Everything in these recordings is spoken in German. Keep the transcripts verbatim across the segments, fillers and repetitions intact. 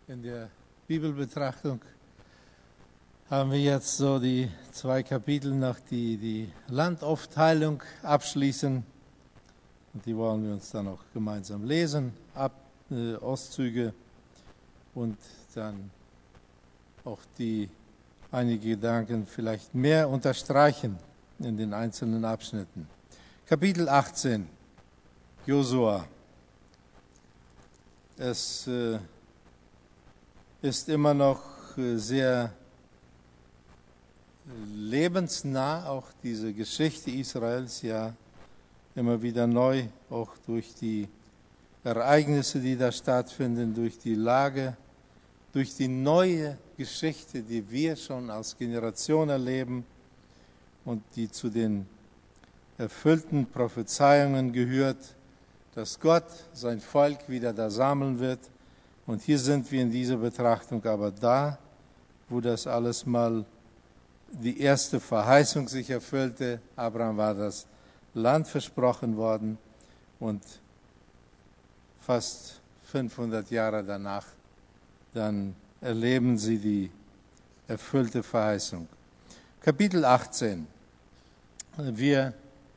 In der Bibelbetrachtung haben wir jetzt so die zwei Kapitel noch, die die Landaufteilung abschließen. Und die wollen wir uns dann auch gemeinsam lesen, Ab, äh, Auszüge und dann auch die einige Gedanken vielleicht mehr unterstreichen in den einzelnen Abschnitten. Kapitel achtzehn, Josua. Es äh, ist immer noch äh, sehr lebensnah, auch diese Geschichte Israels, ja immer wieder neu, auch durch die Ereignisse, die da stattfinden, durch die Lage, durch die neue Geschichte, die wir schon als Generation erleben und die zu den erfüllten Prophezeiungen gehört, dass Gott sein Volk wieder da sammeln wird. Und hier sind wir in dieser Betrachtung aber da, wo das alles mal die erste Verheißung sich erfüllte. Abraham war das Land versprochen worden und fast fünfhundert Jahre danach, dann erleben sie die erfüllte Verheißung. Kapitel achtzehn. Wir,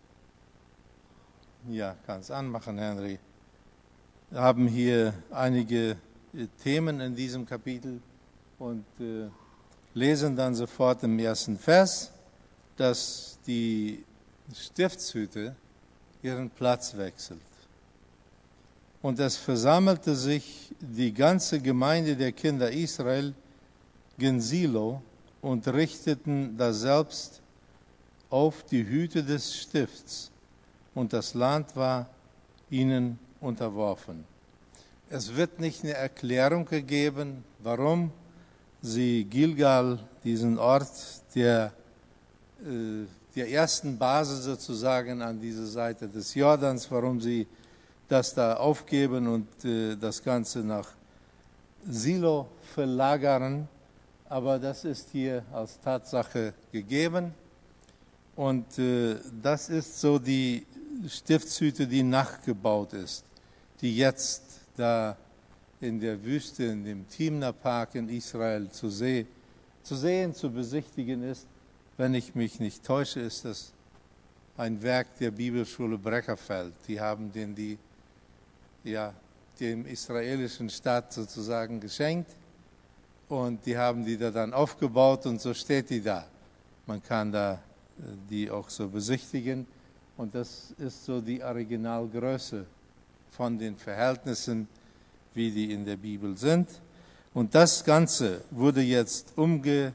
ja, kann es anmachen, Henry, haben hier einige Themen in diesem Kapitel und äh, lesen dann sofort im ersten Vers, dass die Stiftshütte ihren Platz wechselt. Und es versammelte sich die ganze Gemeinde der Kinder Israel gen Silo und richteten daselbst auf die Hüte des Stifts, und das Land war ihnen unterworfen. Es wird nicht eine Erklärung gegeben, warum sie Gilgal, diesen Ort der, äh, der ersten Basis sozusagen an dieser Seite des Jordans, warum sie das da aufgeben und äh, das Ganze nach Silo verlagern. Aber das ist hier als Tatsache gegeben. Und äh, das ist so die Stiftshütte, die nachgebaut ist, die jetzt da in der Wüste, in dem Timna-Park in Israel zu, seh, zu sehen, zu besichtigen ist. Wenn ich mich nicht täusche, ist das ein Werk der Bibelschule Breckerfeld. Die haben den die, ja, dem israelischen Staat sozusagen geschenkt und die haben die da dann aufgebaut und so steht die da. Man kann da die auch so besichtigen und das ist so die Originalgröße von den Verhältnissen, wie die in der Bibel sind. Und das Ganze wurde jetzt umgebaut,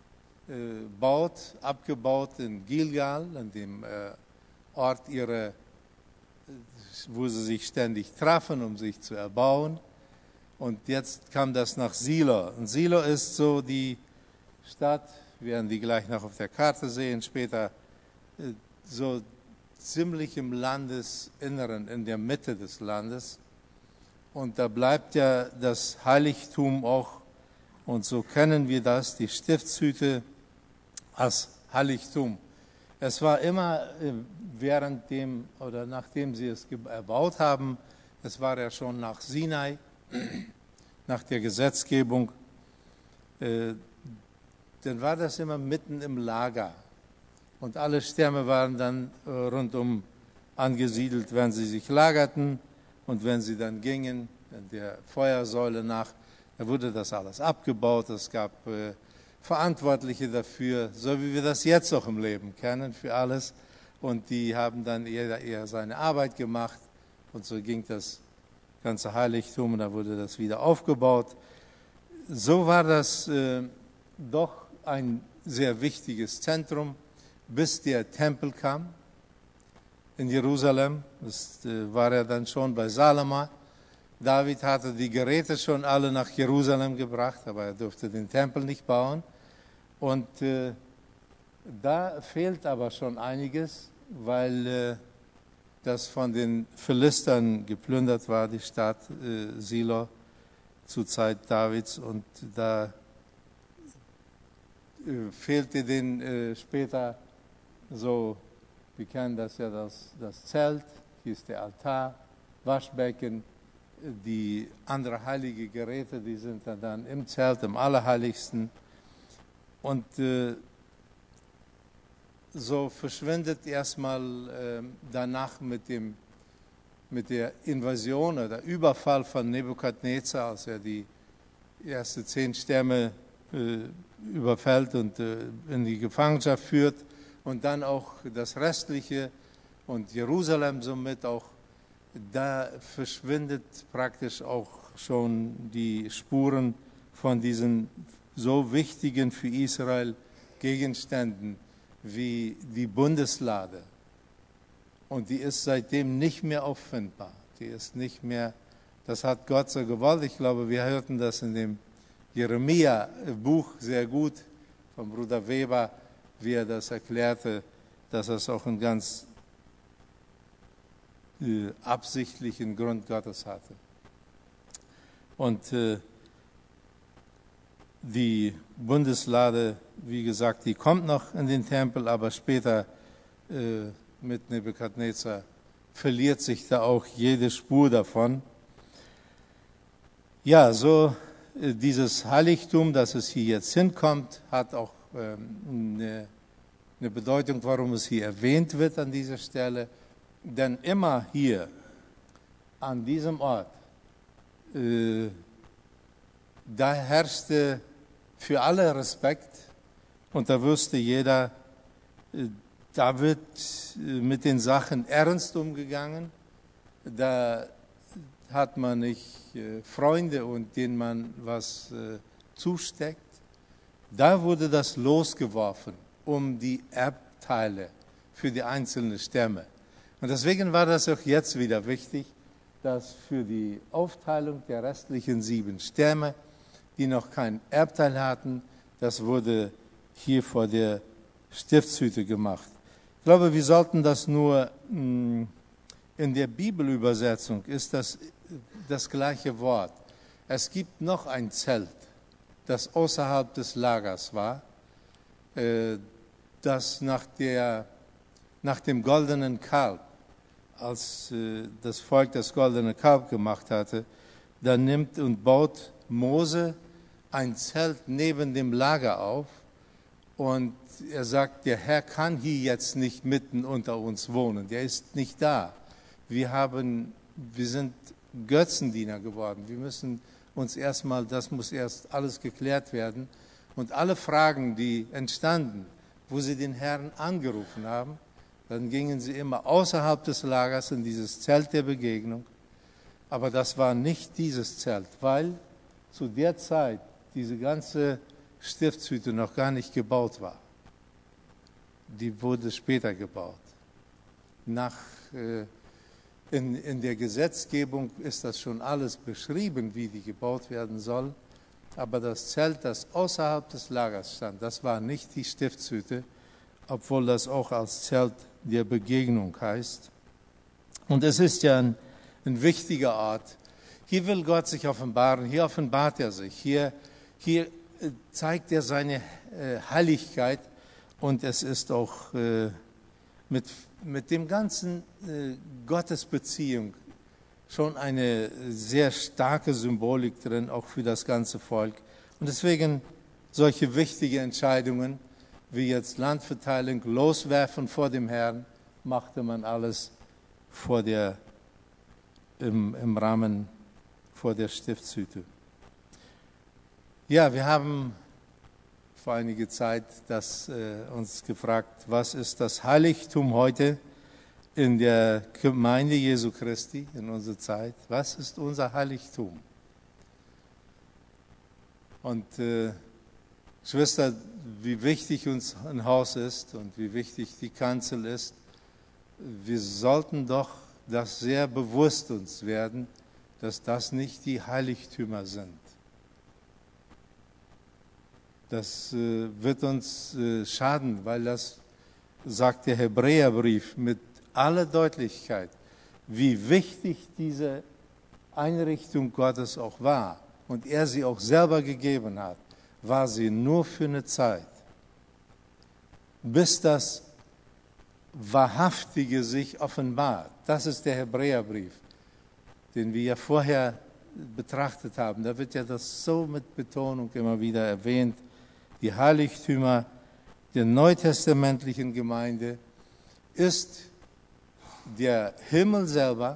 abgebaut in Gilgal, an dem Ort ihrer, wo sie sich ständig trafen, um sich zu erbauen. Und jetzt kam das nach Silo. Und Silo ist so die Stadt, wir werden die gleich noch auf der Karte sehen, später so ziemlich im Landesinneren, in der Mitte des Landes. Und da bleibt ja das Heiligtum auch, und so kennen wir das, die Stiftshütte als Heiligtum. Es war immer während dem, oder nachdem sie es erbaut haben, es war ja schon nach Sinai, nach der Gesetzgebung, äh, dann war das immer mitten im Lager. Und alle Stämme waren dann äh, rundum angesiedelt, wenn sie sich lagerten. Und wenn sie dann gingen, der Feuersäule nach, da wurde das alles abgebaut. Es gab äh, Verantwortliche dafür, so wie wir das jetzt auch im Leben kennen, für alles. Und die haben dann eher, eher seine Arbeit gemacht. Und so ging das ganze Heiligtum und da wurde das wieder aufgebaut. So war das äh, doch ein sehr wichtiges Zentrum, bis der Tempel kam in Jerusalem. Das äh, war er dann schon bei Salomo. David hatte die Geräte schon alle nach Jerusalem gebracht, aber er durfte den Tempel nicht bauen. Und äh, da fehlt aber schon einiges, weil äh, das von den Philistern geplündert war, die Stadt äh, Silo zur Zeit Davids. Und da äh, fehlte denen äh, später so, wir kennen das ja, das, das Zelt, hier ist der Altar, Waschbecken, die anderen heilige Geräte, die sind dann im Zelt, im Allerheiligsten. Und äh, so verschwindet erstmal äh, danach mit, dem, mit der Invasion oder Überfall von Nebukadnezar, als er die ersten zehn Stämme äh, überfällt und äh, in die Gefangenschaft führt und dann auch das Restliche und Jerusalem somit auch, da verschwindet praktisch auch schon die Spuren von diesen so wichtigen für Israel Gegenständen wie die Bundeslade. Und die ist seitdem nicht mehr auffindbar. Die ist nicht mehr, das hat Gott so gewollt. Ich glaube, wir hörten das in dem Jeremia-Buch sehr gut von Bruder Weber, wie er das erklärte, dass es auch einen ganz äh, absichtlichen Grund Gottes hatte. Und äh, die Bundeslade, wie gesagt, die kommt noch in den Tempel, aber später äh, mit Nebukadnezar verliert sich da auch jede Spur davon. Ja, so äh, dieses Heiligtum, dass es hier jetzt hinkommt, hat auch ähm, eine, eine Bedeutung, warum es hier erwähnt wird an dieser Stelle. Denn immer hier, an diesem Ort, äh, da herrschte für alle Respekt und da wusste jeder, äh, da wird äh, mit den Sachen ernst umgegangen, da hat man nicht äh, Freunde und denen man was äh, zusteckt. Da wurde das losgeworfen um die Erbteile für die einzelnen Stämme. Und deswegen war das auch jetzt wieder wichtig, dass für die Aufteilung der restlichen sieben Stämme, die noch kein Erbteil hatten, das wurde hier vor der Stiftshütte gemacht. Ich glaube, wir sollten das nur, in der Bibelübersetzung ist das das gleiche Wort. Es gibt noch ein Zelt, das außerhalb des Lagers war, das nach, der, nach dem goldenen Kalb, als das Volk das goldene Kalb gemacht hatte, da nimmt und baut Mose ein Zelt neben dem Lager auf und er sagt, der Herr kann hier jetzt nicht mitten unter uns wohnen, der ist nicht da. Wir, haben, wir sind Götzendiener geworden, wir müssen uns erstmal, das muss erst alles geklärt werden und alle Fragen, die entstanden, wo sie den Herrn angerufen haben, dann gingen sie immer außerhalb des Lagers in dieses Zelt der Begegnung, aber das war nicht dieses Zelt, weil zu der Zeit diese ganze Stiftshütte noch gar nicht gebaut war. Die wurde später gebaut. Nach, äh, in, in der Gesetzgebung ist das schon alles beschrieben, wie die gebaut werden soll. Aber das Zelt, das außerhalb des Lagers stand, das war nicht die Stiftshütte, obwohl das auch als Zelt der Begegnung heißt. Und es ist ja ein, ein wichtiger Ort. Hier will Gott sich offenbaren, hier offenbart er sich, hier, hier zeigt er seine äh, Heiligkeit und es ist auch äh, mit, mit dem ganzen äh, Gottesbeziehung schon eine sehr starke Symbolik drin, auch für das ganze Volk. Und deswegen solche wichtige Entscheidungen, wie jetzt Landverteilung, loswerfen vor dem Herrn, machte man alles vor der, im, im Rahmen vor der Stiftshütte. Ja, wir haben vor einiger Zeit das, äh, uns gefragt, was ist das Heiligtum heute in der Gemeinde Jesu Christi, in unserer Zeit? Was ist unser Heiligtum? Und äh, Schwester, wie wichtig uns ein Haus ist und wie wichtig die Kanzel ist, wir sollten doch das sehr bewusst uns werden, dass das nicht die Heiligtümer sind. Das äh, wird uns äh, schaden, weil das sagt der Hebräerbrief mit aller Deutlichkeit, wie wichtig diese Einrichtung Gottes auch war und er sie auch selber gegeben hat, war sie nur für eine Zeit, bis das Wahrhaftige sich offenbart. Das ist der Hebräerbrief. den wir ja vorher betrachtet haben. Da wird ja das so mit Betonung immer wieder erwähnt. Die Heiligtümer der neutestamentlichen Gemeinde ist der Himmel selber.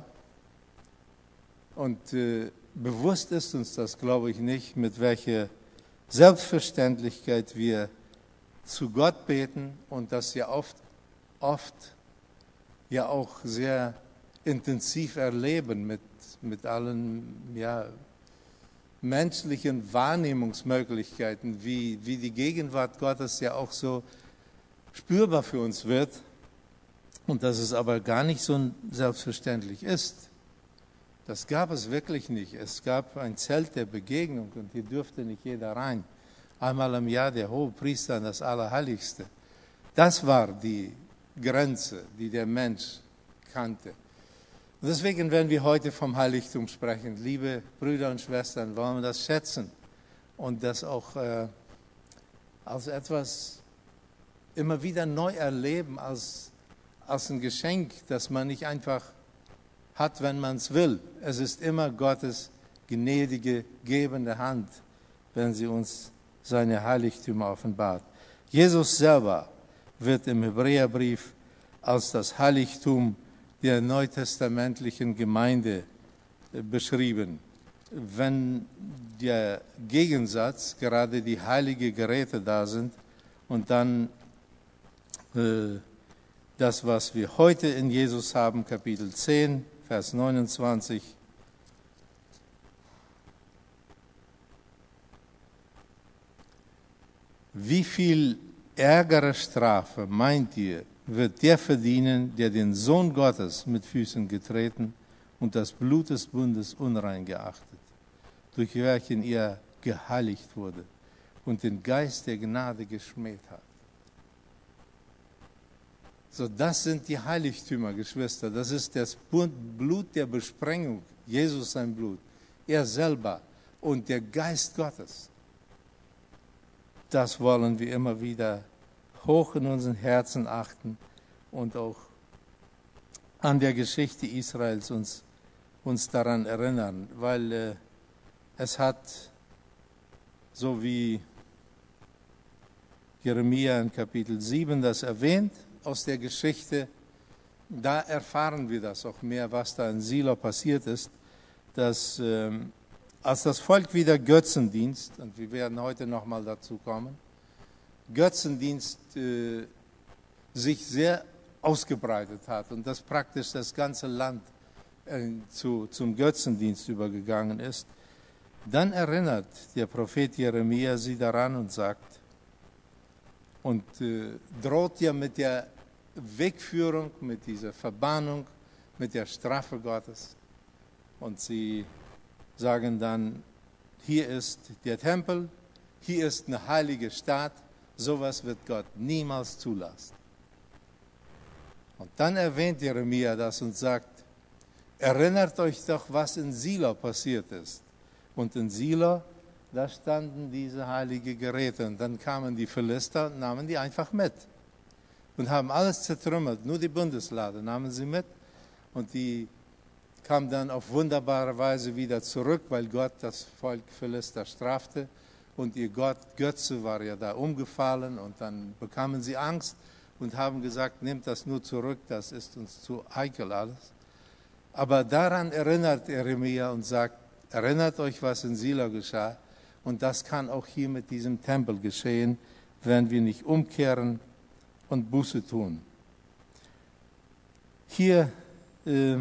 Und äh, bewusst ist uns das, glaube ich, nicht, mit welcher Selbstverständlichkeit wir zu Gott beten und das ja oft, oft ja auch sehr intensiv erleben mit, mit allen ja, menschlichen Wahrnehmungsmöglichkeiten, wie, wie die Gegenwart Gottes ja auch so spürbar für uns wird und dass es aber gar nicht so selbstverständlich ist. Das gab es wirklich nicht. Es gab ein Zelt der Begegnung und hier dürfte nicht jeder rein. Einmal im Jahr der Hohepriester an das Allerheiligste. Das war die Grenze, die der Mensch kannte. Und deswegen, wenn wir heute vom Heiligtum sprechen, liebe Brüder und Schwestern, wollen wir das schätzen und das auch äh, als etwas immer wieder neu erleben, als, als ein Geschenk, das man nicht einfach hat, wenn man es will. Es ist immer Gottes gnädige, gebende Hand, wenn sie uns seine Heiligtümer offenbart. Jesus selber wird im Hebräerbrief als das Heiligtum der neutestamentlichen Gemeinde beschrieben. Wenn der Gegensatz, gerade die heiligen Geräte da sind und dann äh, das, was wir heute in Jesus haben, Kapitel zehn, Vers neunundzwanzig. Wie viel ärgere Strafe, meint ihr, wird der verdienen, der den Sohn Gottes mit Füßen getreten und das Blut des Bundes unrein geachtet, durch welchen er geheiligt wurde und den Geist der Gnade geschmäht hat? So, das sind die Heiligtümer, Geschwister. Das ist das Blut der Besprengung, Jesus sein Blut, er selber und der Geist Gottes. Das wollen wir immer wieder hoch in unseren Herzen achten und auch an der Geschichte Israels uns, uns daran erinnern, weil äh, es hat, so wie Jeremia in Kapitel sieben das erwähnt, aus der Geschichte, da erfahren wir das auch mehr, was da in Silo passiert ist, dass ähm, als das Volk wieder Götzendienst, und wir werden heute nochmal dazu kommen, Götzendienst äh, sich sehr ausgebreitet hat und dass praktisch das ganze Land äh, zu, zum Götzendienst übergegangen ist, dann erinnert der Prophet Jeremia sie daran und sagt, und äh, droht ja mit der Wegführung, mit dieser Verbannung, mit der Strafe Gottes. Und sie sagen dann, hier ist der Tempel, hier ist eine heilige Stadt, sowas wird Gott niemals zulassen. Und dann erwähnt Jeremia das und sagt, erinnert euch doch, was in Silo passiert ist. Und in Silo, da standen diese heiligen Geräte und dann kamen die Philister und nahmen die einfach mit und haben alles zertrümmert, nur die Bundeslade nahmen sie mit und die kam dann auf wunderbare Weise wieder zurück, weil Gott das Volk Philister strafte und ihr Gott Götze war ja da umgefallen und dann bekamen sie Angst und haben gesagt, nehmt das nur zurück, das ist uns zu heikel alles. Aber daran erinnert Jeremia und sagt, erinnert euch, was in Silo geschah und das kann auch hier mit diesem Tempel geschehen, wenn wir nicht umkehren und Buße tun. Hier äh,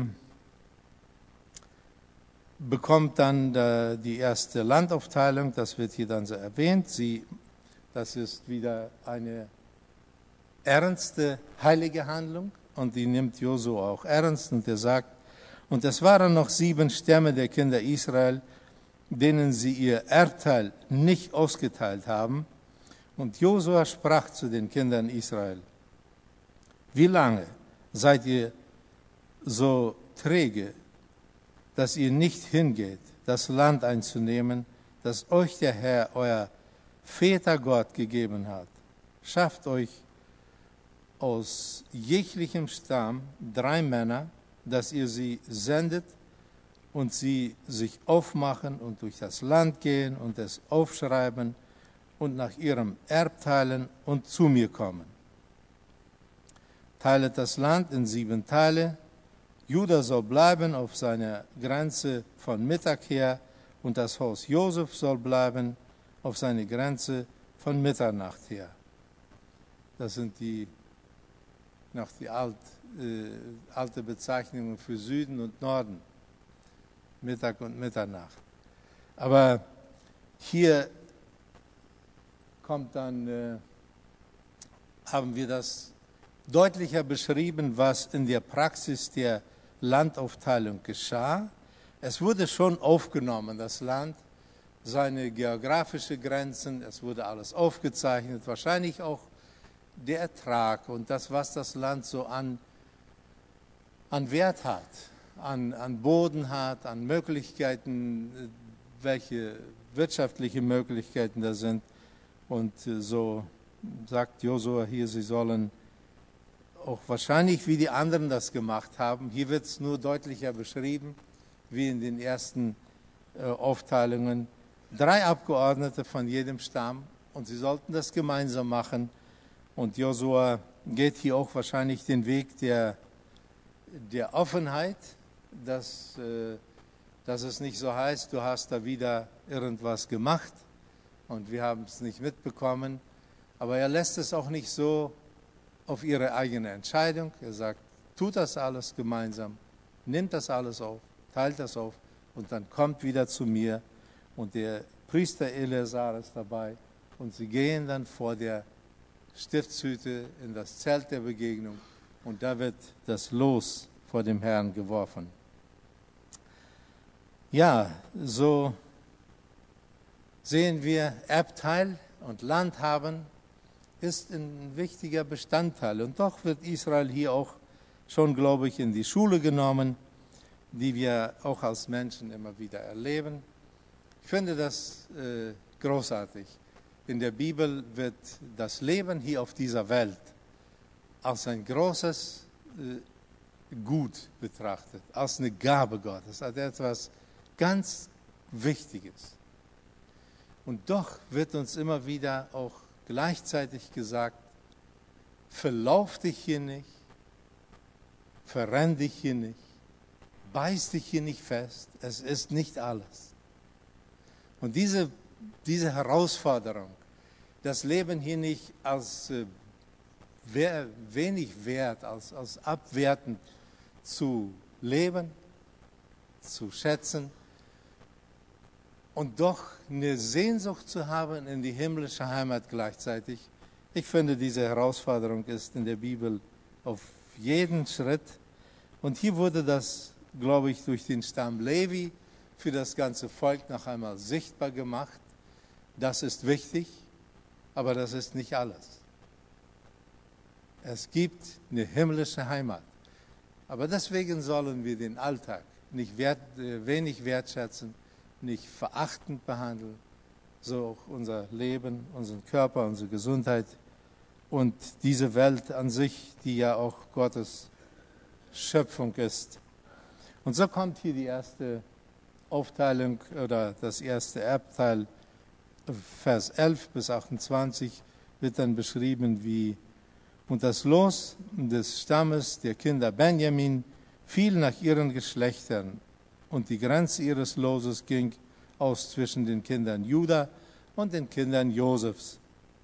bekommt dann äh, die erste Landaufteilung, das wird hier dann so erwähnt. Sie, das ist wieder eine ernste, heilige Handlung und die nimmt Josua auch ernst und er sagt, und es waren noch sieben Stämme der Kinder Israel, denen sie ihr Erbteil nicht ausgeteilt haben. Und Josua sprach zu den Kindern Israel, wie lange seid ihr so träge, dass ihr nicht hingeht, das Land einzunehmen, das euch der Herr, euer Väter Gott gegeben hat? Schafft euch aus jeglichem Stamm drei Männer, dass ihr sie sendet und sie sich aufmachen und durch das Land gehen und es aufschreiben und nach ihrem Erb teilen und zu mir kommen. Teilet das Land in sieben Teile. Juda soll bleiben auf seiner Grenze von Mittag her und das Haus Josef soll bleiben auf seiner Grenze von Mitternacht her. Das sind die, noch die alt, äh, alte Bezeichnungen für Süden und Norden. Mittag und Mitternacht. Aber hier kommt dann, äh, haben wir das deutlicher beschrieben, was in der Praxis der Landaufteilung geschah. Es wurde schon aufgenommen, das Land, seine geografischen Grenzen, es wurde alles aufgezeichnet, wahrscheinlich auch der Ertrag und das, was das Land so an, an Wert hat, an, an Boden hat, an Möglichkeiten, welche wirtschaftliche Möglichkeiten da sind. Und so sagt Josua hier, sie sollen auch wahrscheinlich, wie die anderen das gemacht haben, hier wird es nur deutlicher beschrieben, wie in den ersten äh, Aufteilungen, drei Abgeordnete von jedem Stamm und sie sollten das gemeinsam machen. Und Josua geht hier auch wahrscheinlich den Weg der, der Offenheit, dass, äh, dass es nicht so heißt, du hast da wieder irgendwas gemacht und wir haben es nicht mitbekommen. Aber er lässt es auch nicht so auf ihre eigene Entscheidung. Er sagt, tut das alles gemeinsam, nimmt das alles auf, teilt das auf und dann kommt wieder zu mir. Und der Priester Eleazar ist dabei und sie gehen dann vor der Stiftshütte in das Zelt der Begegnung und da wird das Los vor dem Herrn geworfen. Ja, so sehen wir, Erbteil und Land haben ist ein wichtiger Bestandteil. Und doch wird Israel hier auch schon, glaube ich, in die Schule genommen, die wir auch als Menschen immer wieder erleben. Ich finde das äh, großartig. In der Bibel wird das Leben hier auf dieser Welt als ein großes äh, Gut betrachtet, als eine Gabe Gottes, als etwas ganz Wichtiges. Und doch wird uns immer wieder auch gleichzeitig gesagt, verlauf dich hier nicht, verrenn dich hier nicht, beiß dich hier nicht fest, es ist nicht alles. Und diese, diese Herausforderung, das Leben hier nicht als äh, wer, wenig wert, als, als abwertend zu leben, zu schätzen, und doch eine Sehnsucht zu haben in die himmlische Heimat gleichzeitig. Ich finde, diese Herausforderung ist in der Bibel auf jeden Schritt. Und hier wurde das, glaube ich, durch den Stamm Levi für das ganze Volk noch einmal sichtbar gemacht. Das ist wichtig, aber das ist nicht alles. Es gibt eine himmlische Heimat. Aber deswegen sollen wir den Alltag nicht wert, äh, wenig wertschätzen, nicht verachtend behandeln, so auch unser Leben, unseren Körper, unsere Gesundheit und diese Welt an sich, die ja auch Gottes Schöpfung ist. Und so kommt hier die erste Aufteilung oder das erste Erbteil, Vers elf bis achtundzwanzig, wird dann beschrieben wie, und das Los des Stammes der Kinder Benjamin fiel nach ihren Geschlechtern. Und die Grenze ihres Loses ging aus zwischen den Kindern Juda und den Kindern Josefs.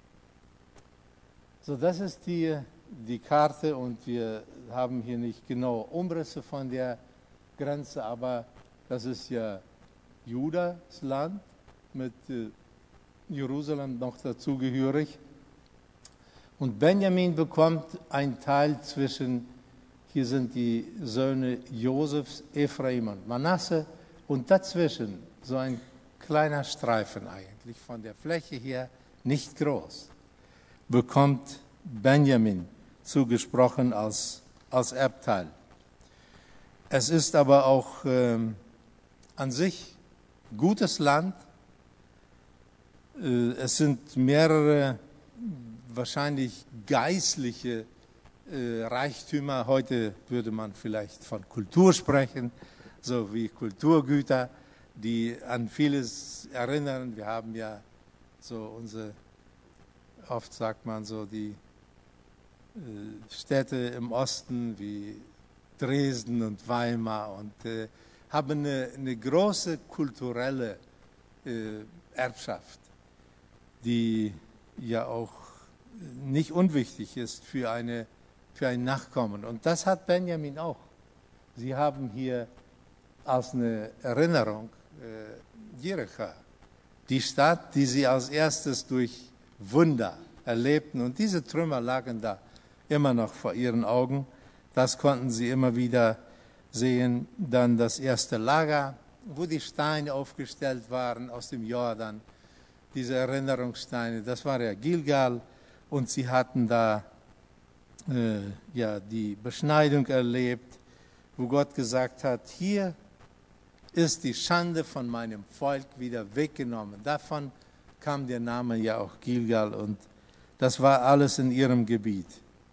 So, das ist die, die Karte und wir haben hier nicht genaue Umrisse von der Grenze, aber das ist ja Judas Land mit äh, Jerusalem noch dazugehörig. Und Benjamin bekommt einen Teil zwischen, hier sind die Söhne Josefs, Ephraim und Manasse und dazwischen so ein kleiner Streifen eigentlich, von der Fläche her nicht groß, bekommt Benjamin zugesprochen als, als Erbteil. Es ist aber auch ähm, an sich gutes Land. Äh, es sind mehrere wahrscheinlich geistliche äh, Reichtümer. Heute würde man vielleicht von Kultur sprechen, so wie Kulturgüter, die an vieles erinnern. Wir haben ja so unsere, oft sagt man so, die äh, Städte im Osten wie Dresden und Weimar und äh, haben eine, eine große kulturelle äh, Erbschaft, die ja auch nicht unwichtig ist für, eine, für ein Nachkommen. Und das hat Benjamin auch. Sie haben hier als eine Erinnerung äh, Jericho, die Stadt, die sie als erstes durch Wunder erlebten. Und diese Trümmer lagen da immer noch vor ihren Augen. Das konnten sie immer wieder sehen. Dann das erste Lager, wo die Steine aufgestellt waren aus dem Jordan. Diese Erinnerungssteine, das war ja Gilgal. Und sie hatten da äh, ja, die Beschneidung erlebt, wo Gott gesagt hat, hier ist die Schande von meinem Volk wieder weggenommen. Davon kam der Name ja auch Gilgal und das war alles in ihrem Gebiet.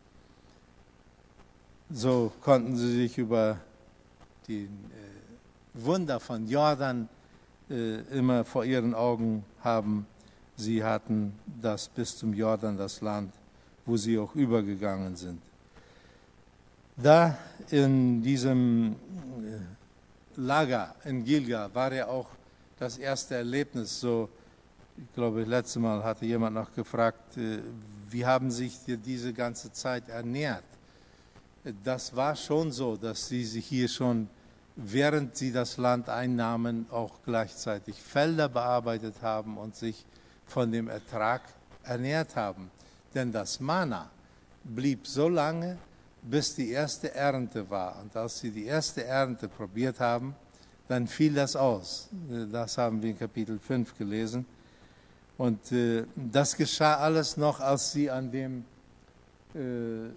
So konnten sie sich über die äh, Wunder von Jordan äh, immer vor ihren Augen haben. Sie hatten das bis zum Jordan, das Land, wo sie auch übergegangen sind. Da in diesem Lager in Gilgal war ja auch das erste Erlebnis. So, ich glaube, letztes Mal hatte jemand noch gefragt, wie haben sich diese ganze Zeit ernährt? Das war schon so, dass sie sich hier schon, während sie das Land einnahmen, auch gleichzeitig Felder bearbeitet haben und sich von dem Ertrag ernährt haben. Denn das Manna blieb so lange, bis die erste Ernte war. Und als sie die erste Ernte probiert haben, dann fiel das aus. Das haben wir in Kapitel fünf gelesen. Und äh, das geschah alles noch, als sie an dem äh,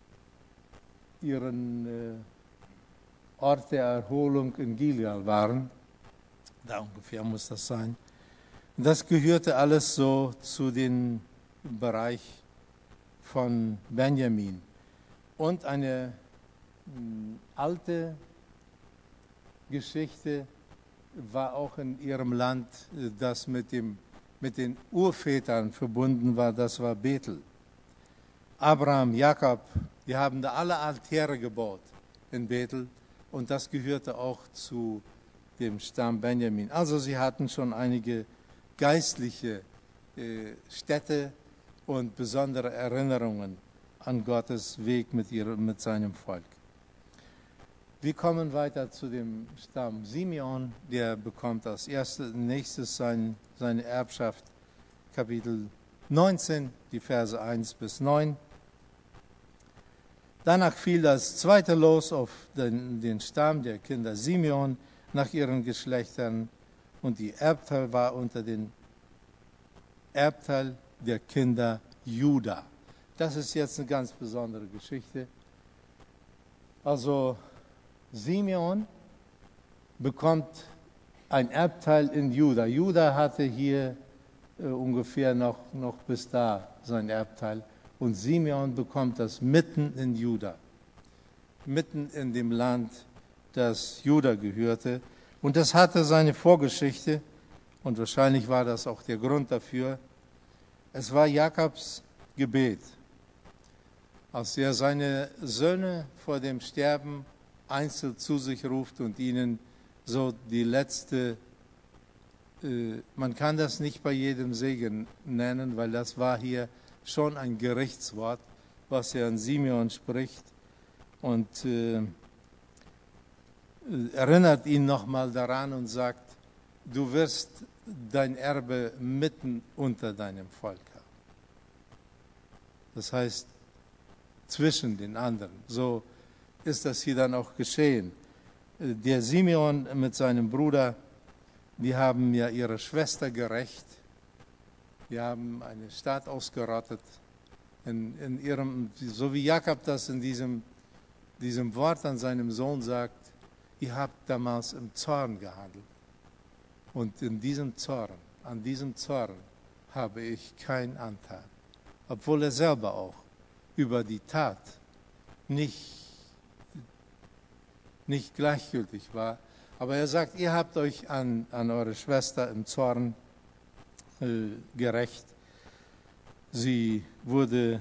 ihren äh, Ort der Erholung in Gilgal waren. Da ungefähr muss das sein. Das gehörte alles so zu dem Bereich von Benjamin. Und eine mh, alte Geschichte war auch in ihrem Land, das mit, dem, mit den Urvätern verbunden war, das war Bethel. Abraham, Jakob, die haben da alle Altäre gebaut in Bethel und das gehörte auch zu dem Stamm Benjamin. Also sie hatten schon einige geistliche äh, Städte und besondere Erinnerungen an Gottes Weg mit, ihrem, mit seinem Volk. Wir kommen weiter zu dem Stamm Simeon, der bekommt als erstes, nächstes sein, seine Erbschaft, Kapitel neunzehn, die Verse eins bis neun. Danach fiel das zweite Los auf den, den Stamm der Kinder Simeon nach ihren Geschlechtern und die Erbteil war unter den Erbteil der Kinder Juda. Das ist jetzt eine ganz besondere Geschichte. Also Simeon bekommt ein Erbteil in Juda. Juda hatte hier äh, ungefähr noch, noch bis da sein Erbteil. Und Simeon bekommt das mitten in Juda, mitten in dem Land, das Juda gehörte. Und das hatte seine Vorgeschichte und wahrscheinlich war das auch der Grund dafür. Es war Jakobs Gebet, als er seine Söhne vor dem Sterben einzeln zu sich ruft und ihnen so die letzte, äh, man kann das nicht bei jedem Segen nennen, weil das war hier schon ein Gerichtswort, was er an Simeon spricht und äh, erinnert ihn nochmal daran und sagt, du wirst dein Erbe mitten unter deinem Volk haben. Das heißt, zwischen den anderen. So ist das hier dann auch geschehen. Der Simeon mit seinem Bruder, die haben ja ihre Schwester gerächt. Die haben eine Stadt ausgerottet. In, in ihrem, so wie Jakob das in diesem, diesem Wort an seinem Sohn sagt, ihr habt damals im Zorn gehandelt. Und in diesem Zorn, an diesem Zorn habe ich keinen Anteil. Obwohl er selber auch über die Tat nicht, nicht gleichgültig war, Aber er sagt, ihr habt euch an, an eure Schwester im Zorn äh, gerecht. Sie wurde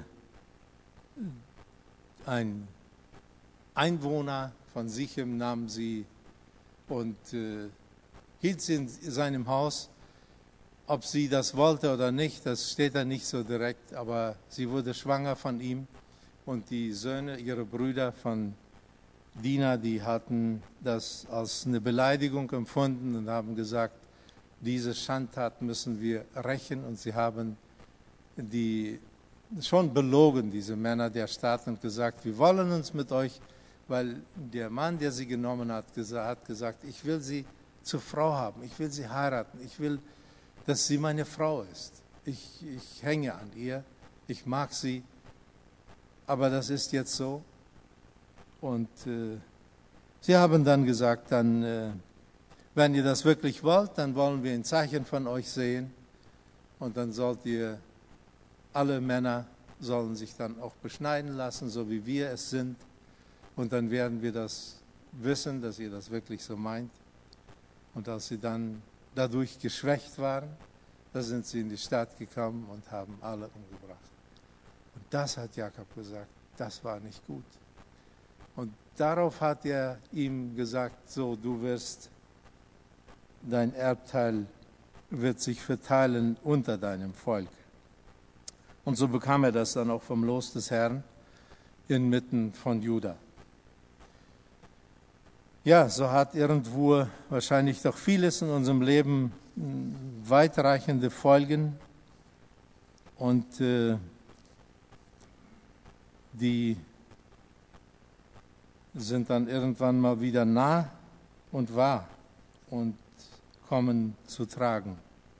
ein Einwohner von Sichem, nahm sie und äh, hielt sie in seinem Haus. Ob sie das wollte oder nicht, das steht da nicht so direkt, aber sie wurde schwanger von ihm und die Söhne, ihre Brüder von Dina, die hatten das als eine Beleidigung empfunden und haben gesagt, diese Schandtat müssen wir rächen, und sie haben die schon belogen, diese Männer der Stadt, und gesagt, wir wollen uns mit euch, weil der Mann, der sie genommen hat, hat gesagt, ich will sie zur Frau haben, ich will sie heiraten, ich will, dass sie meine Frau ist. Ich, ich hänge an ihr, ich mag sie, aber das ist jetzt so. Und äh, sie haben dann gesagt, dann, äh, wenn ihr das wirklich wollt, dann wollen wir ein Zeichen von euch sehen. Und dann sollt ihr, alle Männer sollen sich dann auch beschneiden lassen, so wie wir es sind. Und dann werden wir das wissen, dass ihr das wirklich so meint. Und als sie dann dadurch geschwächt waren, da sind sie in die Stadt gekommen und haben alle umgebracht. Und das hat Jakob gesagt, das war nicht gut. Und darauf hat er ihm gesagt, so, du wirst, dein Erbteil wird sich verteilen unter deinem Volk. Und so bekam er das dann auch vom Los des Herrn inmitten von Juda. Ja, so hat irgendwo wahrscheinlich doch vieles in unserem Leben weitreichende Folgen, und äh, die sind dann irgendwann mal wieder nah und wahr und kommen zu tragen.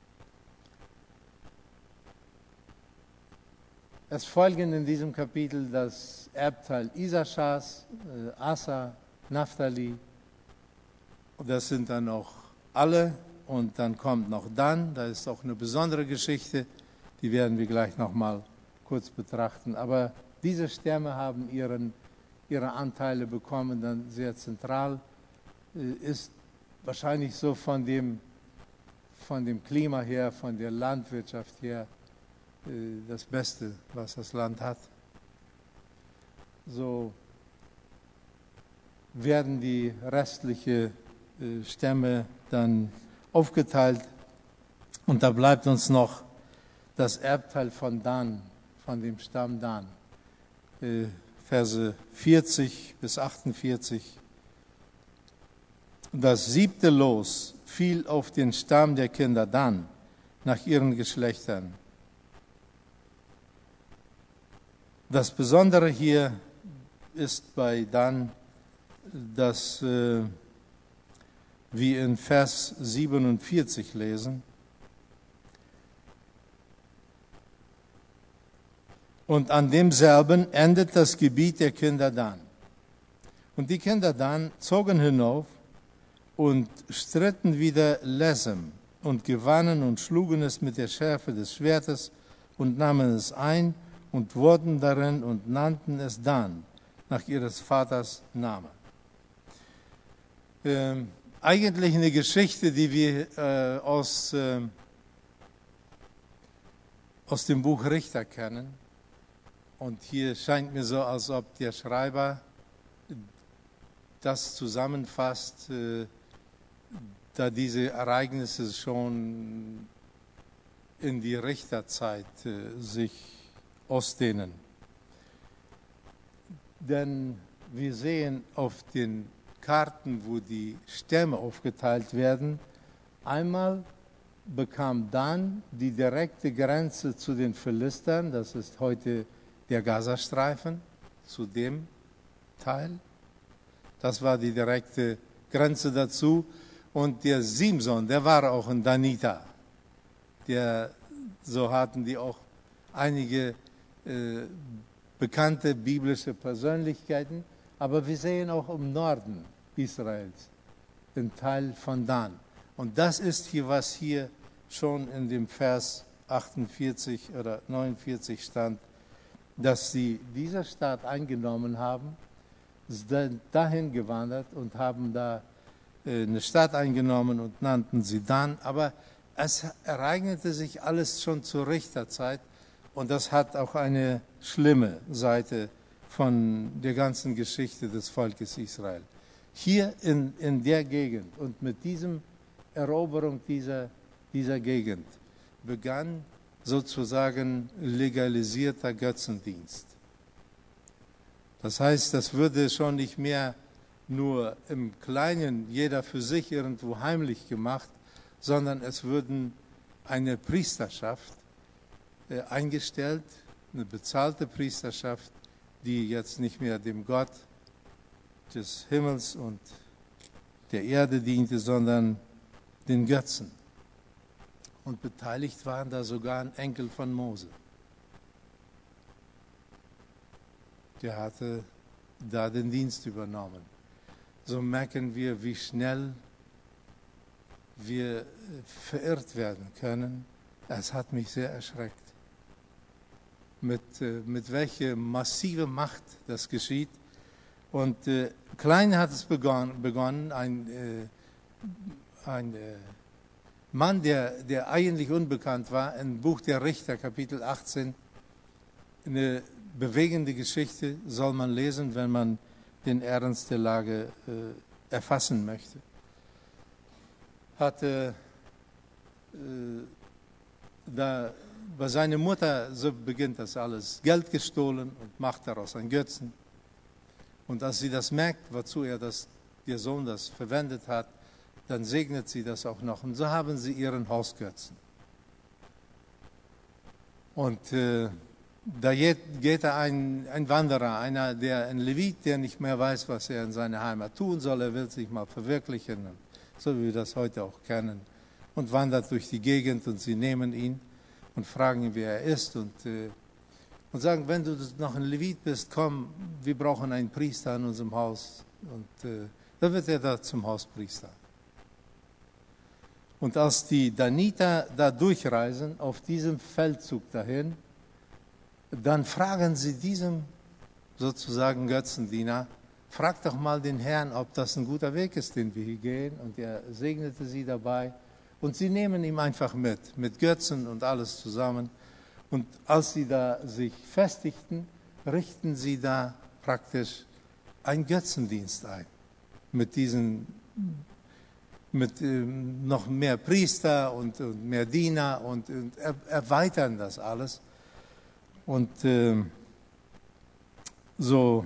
Es folgen in diesem Kapitel das Erbteil Isaschars, äh, Asa, Naphtali, das sind dann auch alle, und dann kommt noch Dan, da ist auch eine besondere Geschichte, die werden wir gleich nochmal kurz betrachten, aber diese Stämme haben ihren ihre Anteile bekommen, dann sehr zentral, ist wahrscheinlich so von dem, von dem Klima her, von der Landwirtschaft her, das Beste, was das Land hat. So werden die restlichen Stämme dann aufgeteilt, und da bleibt uns noch das Erbteil von Dan, von dem Stamm Dan. Verse vierzig bis achtundvierzig. Das siebte Los fiel auf den Stamm der Kinder Dan, nach ihren Geschlechtern. Das Besondere hier ist bei Dan, dass äh, wir in Vers siebenundvierzig lesen, und an demselben endet das Gebiet der Kinder Dan. Und die Kinder Dan zogen hinauf und stritten wieder Lesem und gewannen und schlugen es mit der Schärfe des Schwertes und nahmen es ein und wurden darin und nannten es Dan, nach ihres Vaters Name. Ähm, eigentlich eine Geschichte, die wir äh, aus, äh, aus dem Buch Richter kennen. Und hier scheint mir so, als ob der Schreiber das zusammenfasst, äh, da diese Ereignisse schon in die Richterzeit äh, sich ausdehnen. Denn wir sehen auf den Karten, wo die Stämme aufgeteilt werden, einmal bekam Dan die direkte Grenze zu den Philistern, das ist heute der Gazastreifen, zu dem Teil. Das war die direkte Grenze dazu. Und der Simson, der war auch ein Daniter. Der, so hatten die auch einige äh, bekannte biblische Persönlichkeiten. Aber wir sehen auch im Norden Israels den Teil von Dan. Und das ist hier, was hier schon in dem Vers achtundvierzig oder neunundvierzig stand, dass sie diese Stadt eingenommen haben, sind dahin gewandert und haben da eine Stadt eingenommen und nannten sie Dan. Aber es ereignete sich alles schon zur Richterzeit und das hat auch eine schlimme Seite von der ganzen Geschichte des Volkes Israel. Hier in, in der Gegend und mit diesem Eroberung dieser, dieser Gegend begann sozusagen legalisierter Götzendienst. Das heißt, das würde schon nicht mehr nur im Kleinen, jeder für sich irgendwo heimlich gemacht, sondern es würden eine Priesterschaft äh, eingestellt, eine bezahlte Priesterschaft, die jetzt nicht mehr dem Gott des Himmels und der Erde diente, sondern den Götzen. Und beteiligt waren da sogar ein Enkel von Mose. Der hatte da den Dienst übernommen. So merken wir, wie schnell wir verirrt werden können. Es hat mich sehr erschreckt, mit, mit welcher massive Macht das geschieht. Und äh, klein hat es begonnen, begonnen ein, äh, ein äh, Mann, der, der eigentlich unbekannt war, im Buch der Richter, Kapitel achtzehn, eine bewegende Geschichte, soll man lesen, wenn man den Ernst der Lage äh, erfassen möchte. Hatte äh, da bei seiner Mutter, so beginnt das alles, Geld gestohlen und macht daraus einen Götzen. Und als sie das merkt, wozu er das, ihr Sohn das verwendet hat, dann segnet sie das auch noch. Und so haben sie ihren Hausgötzen. Und äh, da geht, geht da ein, ein Wanderer, einer, der, ein Levit, der nicht mehr weiß, was er in seiner Heimat tun soll. Er will sich mal verwirklichen, so wie wir das heute auch kennen. Und wandert durch die Gegend und sie nehmen ihn und fragen ihn, wer er ist. Und, äh, und sagen, wenn du noch ein Levit bist, komm, wir brauchen einen Priester in unserem Haus. Und äh, dann wird er da zum Hauspriester. Und als die Daniter da durchreisen, auf diesem Feldzug dahin, dann fragen sie diesem sozusagen Götzendiener, frag doch mal den Herrn, ob das ein guter Weg ist, den wir hier gehen. Und er segnete sie dabei. Und sie nehmen ihn einfach mit, mit Götzen und alles zusammen. Und als sie da sich festigten, richten sie da praktisch einen Götzendienst ein. Mit diesen, mit ähm, noch mehr Priester und, und mehr Diener und, und er, erweitern das alles. Und äh, so,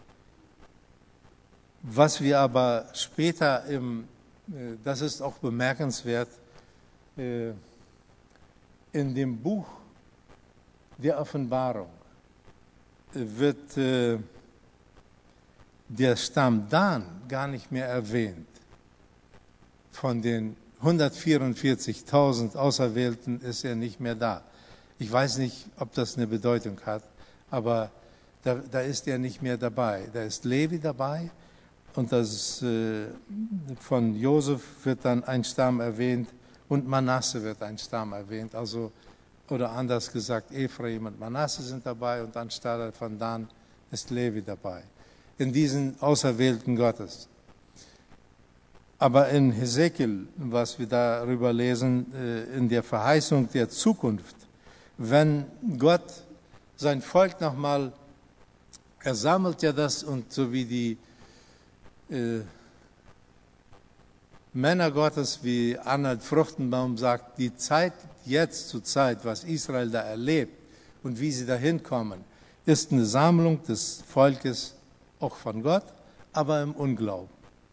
was wir aber später, im, äh, das ist auch bemerkenswert, äh, in dem Buch der Offenbarung äh, wird äh, der Stamm Dan gar nicht mehr erwähnt. Von den hundertvierundvierzigtausend Auserwählten ist er nicht mehr da. Ich weiß nicht, ob das eine Bedeutung hat, aber da, da ist er nicht mehr dabei. Da ist Levi dabei und das, äh, von Josef wird dann ein Stamm erwähnt und Manasse wird ein Stamm erwähnt. Also, oder anders gesagt, Ephraim und Manasse sind dabei und anstelle von Dan ist Levi dabei. In diesen Auserwählten Gottes. Aber in Hesekiel, was wir darüber lesen, äh, in der Verheißung der Zukunft, wenn Gott sein Volk nochmal, er sammelt ja das und so wie die äh, Männer Gottes, wie Arnold Fruchtenbaum sagt, die Zeit jetzt zur Zeit, was Israel da erlebt und wie sie da hinkommen, ist eine Sammlung des Volkes, auch von Gott, aber im Unglauben.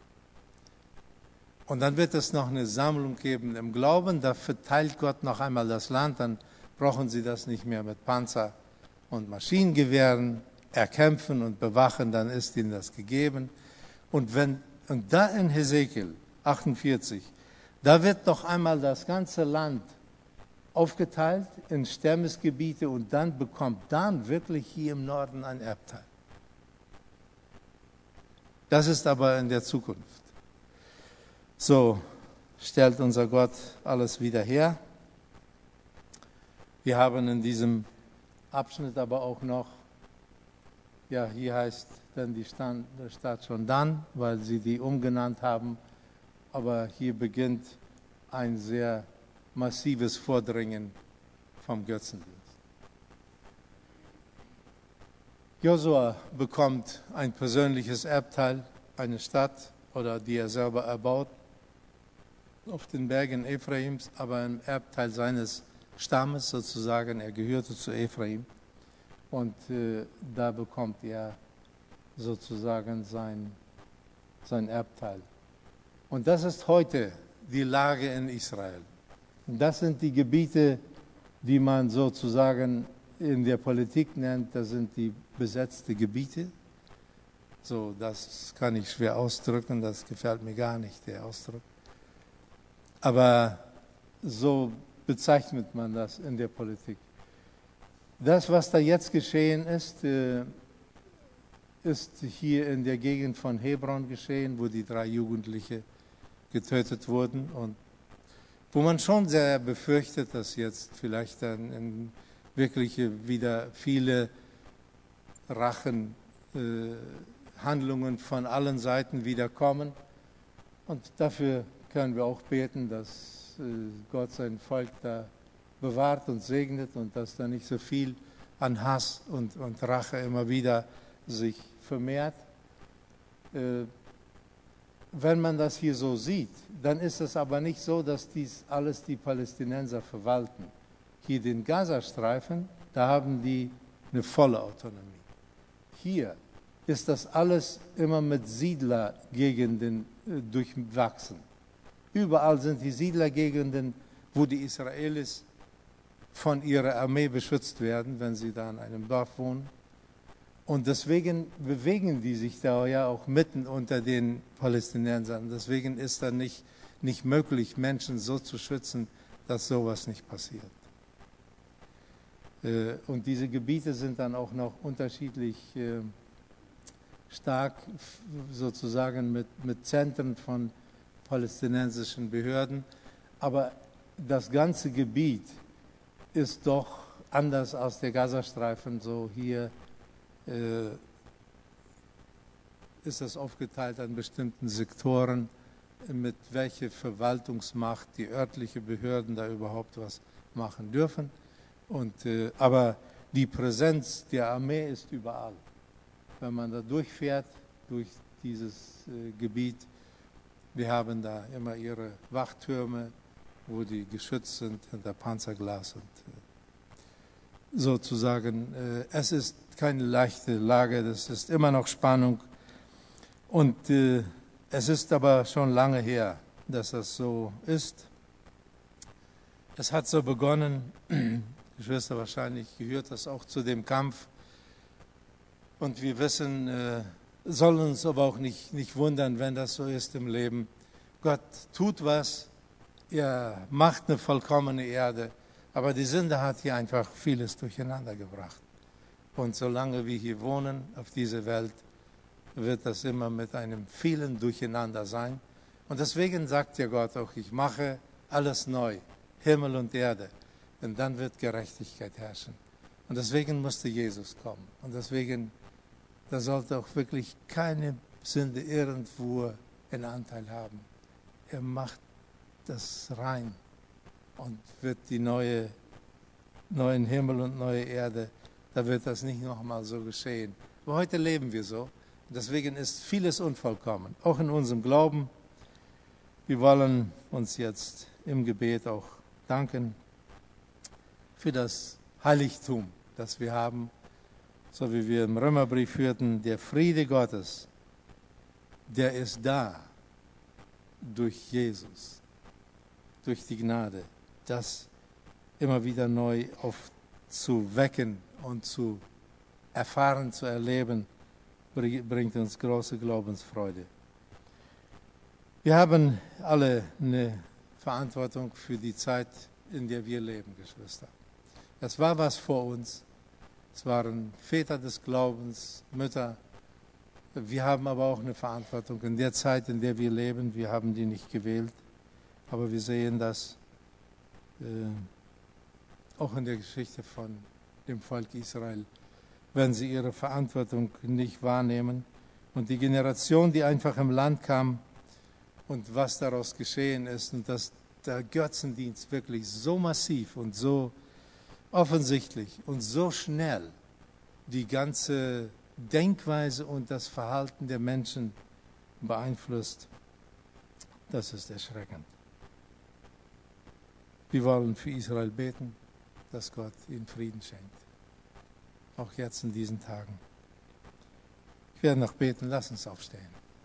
Und dann wird es noch eine Sammlung geben im Glauben, da verteilt Gott noch einmal das Land, dann brauchen sie das nicht mehr mit Panzer und Maschinengewehren erkämpfen und bewachen, dann ist ihnen das gegeben. Und, wenn, und da in Hesekiel achtundvierzig, da wird noch einmal das ganze Land aufgeteilt in Stammesgebiete und dann bekommt Dan wirklich hier im Norden ein Erbteil. Das ist aber in der Zukunft. So stellt unser Gott alles wieder her. Wir haben in diesem Abschnitt aber auch noch, ja, hier heißt dann die Stadt schon Dan, weil sie die umgenannt haben aber hier beginnt ein sehr massives Vordringen vom Götzendienst. Josua bekommt ein persönliches Erbteil, eine Stadt, oder die er selber erbaut, auf den Bergen Ephraims, aber ein Erbteil seines Stammes sozusagen. Er gehörte zu Ephraim und äh, da bekommt er sozusagen sein, sein Erbteil. Und das ist heute die Lage in Israel. Das sind die Gebiete, die man sozusagen in der Politik nennt, das sind die besetzten Gebiete. So, das kann ich schwer ausdrücken, das gefällt mir gar nicht, der Ausdruck. Aber so bezeichnet man das in der Politik. Das, was da jetzt geschehen ist, äh, ist hier in der Gegend von Hebron geschehen, wo die drei Jugendliche getötet wurden und wo man schon sehr befürchtet, dass jetzt vielleicht dann in wirkliche wieder viele Rachen äh, Handlungen von allen Seiten wieder kommen. Und dafür können wir auch beten, dass äh, Gott sein Volk da bewahrt und segnet und dass da nicht so viel an Hass und, und Rache immer wieder sich vermehrt. Äh, wenn man das hier so sieht, dann ist es aber nicht so, dass dies alles die Palästinenser verwalten. Hier den Gazastreifen, da haben die eine volle Autonomie. Hier ist das alles immer mit Siedlergegenden äh, durchwachsen. Überall sind die Siedlergegenden, wo die Israelis von ihrer Armee beschützt werden, wenn sie da in einem Dorf wohnen. Und deswegen bewegen die sich da ja auch mitten unter den Palästinensern. Deswegen ist da nicht, nicht möglich, Menschen so zu schützen, dass sowas nicht passiert. Und diese Gebiete sind dann auch noch unterschiedlich stark sozusagen mit, mit Zentren von palästinensischen Behörden. Aber das ganze Gebiet ist doch anders als der Gazastreifen. So hier äh, ist es aufgeteilt an bestimmten Sektoren, mit welcher Verwaltungsmacht die örtlichen Behörden da überhaupt was machen dürfen. Und, äh, aber die Präsenz der Armee ist überall. Wenn man da durchfährt, durch dieses äh, Gebiet, wir haben da immer ihre Wachtürme, wo die geschützt sind hinter Panzerglas. Und äh, sozusagen, äh, es ist keine leichte Lage, das ist immer noch Spannung. Und äh, es ist aber schon lange her, dass das so ist. Es hat so begonnen, Geschwister, wahrscheinlich gehört das auch zu dem Kampf. Und wir wissen, äh, sollen uns aber auch nicht, nicht wundern, wenn das so ist im Leben. Gott tut was, er macht eine vollkommene Erde, aber die Sünde hat hier einfach vieles durcheinander gebracht. Und solange wir hier wohnen auf dieser Welt, wird das immer mit einem vielen Durcheinander sein. Und deswegen sagt ja Gott auch, ich mache alles neu, Himmel und Erde. Denn dann wird Gerechtigkeit herrschen. Und deswegen musste Jesus kommen. Und deswegen, da sollte auch wirklich keine Sünde irgendwo einen Anteil haben. Er macht das rein und wird die neue, neuen Himmel und neue Erde, da wird das nicht nochmal so geschehen. Aber heute leben wir so. Deswegen ist vieles unvollkommen, auch in unserem Glauben. Wir wollen uns jetzt im Gebet auch danken für das Heiligtum, das wir haben, so wie wir im Römerbrief hörten, der Friede Gottes, der ist da durch Jesus, durch die Gnade, das immer wieder neu aufzuwecken und zu erfahren, zu erleben, bringt uns große Glaubensfreude. Wir haben alle eine Verantwortung für die Zeit, in der wir leben, Geschwister. Es war was vor uns. Es waren Väter des Glaubens, Mütter. Wir haben aber auch eine Verantwortung in der Zeit, in der wir leben. Wir haben die nicht gewählt, aber wir sehen das äh, auch in der Geschichte von dem Volk Israel, wenn sie ihre Verantwortung nicht wahrnehmen. Und die Generation, die einfach im Land kam und was daraus geschehen ist und dass der Götzendienst wirklich so massiv und so offensichtlich und so schnell die ganze Denkweise und das Verhalten der Menschen beeinflusst, das ist erschreckend. Wir wollen für Israel beten, dass Gott ihnen Frieden schenkt. Auch jetzt in diesen Tagen. Ich werde noch beten, lass uns aufstehen.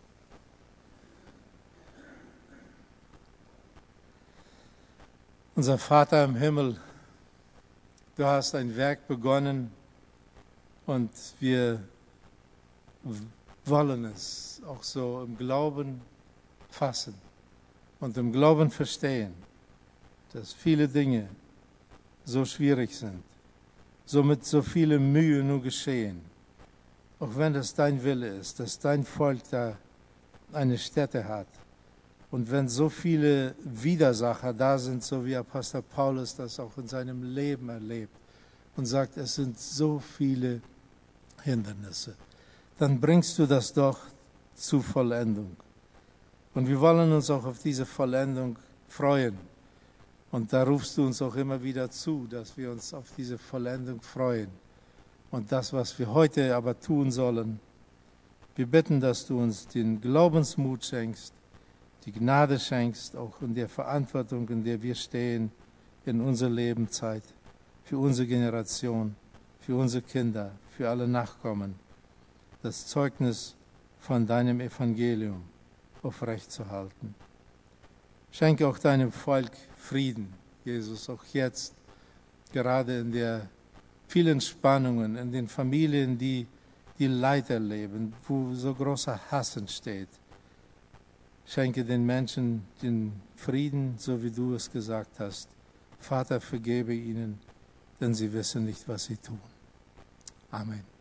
Unser Vater im Himmel, du hast ein Werk begonnen und wir wollen es auch so im Glauben fassen und im Glauben verstehen, dass viele Dinge so schwierig sind, so mit so viel Mühe nur geschehen. Auch wenn das dein Wille ist, dass dein Volk da eine Stätte hat. Und wenn so viele Widersacher da sind, so wie Apostel Paulus das auch in seinem Leben erlebt und sagt, es sind so viele Hindernisse, dann bringst du das doch zur Vollendung. Und wir wollen uns auch auf diese Vollendung freuen. Und da rufst du uns auch immer wieder zu, dass wir uns auf diese Vollendung freuen. Und das, was wir heute aber tun sollen, wir bitten, dass du uns den Glaubensmut schenkst, die Gnade schenkst, auch in der Verantwortung, in der wir stehen, in unserer Lebenszeit, für unsere Generation, für unsere Kinder, für alle Nachkommen, das Zeugnis von deinem Evangelium aufrechtzuerhalten. Schenke auch deinem Volk Frieden, Jesus, auch jetzt, gerade in der vielen Spannungen, in den Familien, die die Leid erleben, wo so großer Hass entsteht. Schenke den Menschen den Frieden, so wie du es gesagt hast. Vater, vergebe ihnen, denn sie wissen nicht, was sie tun. Amen.